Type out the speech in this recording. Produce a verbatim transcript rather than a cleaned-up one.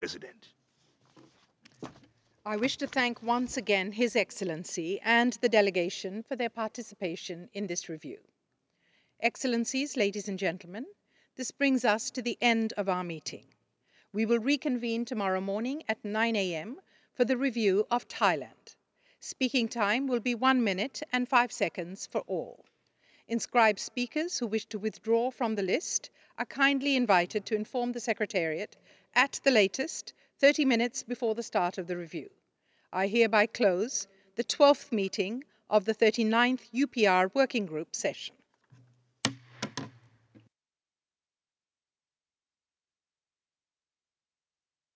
President. I wish to thank once again His Excellency and the delegation for their participation in this review. Excellencies, ladies and gentlemen, this brings us to the end of our meeting. We will reconvene tomorrow morning at nine a m for the review of Thailand. Speaking time will be one minute and five seconds for all. Inscribed speakers who wish to withdraw from the list are kindly invited to inform the Secretariat at the latest thirty minutes before the start of the review. I hereby close the twelfth meeting of the thirty-ninth U P R Working Group session.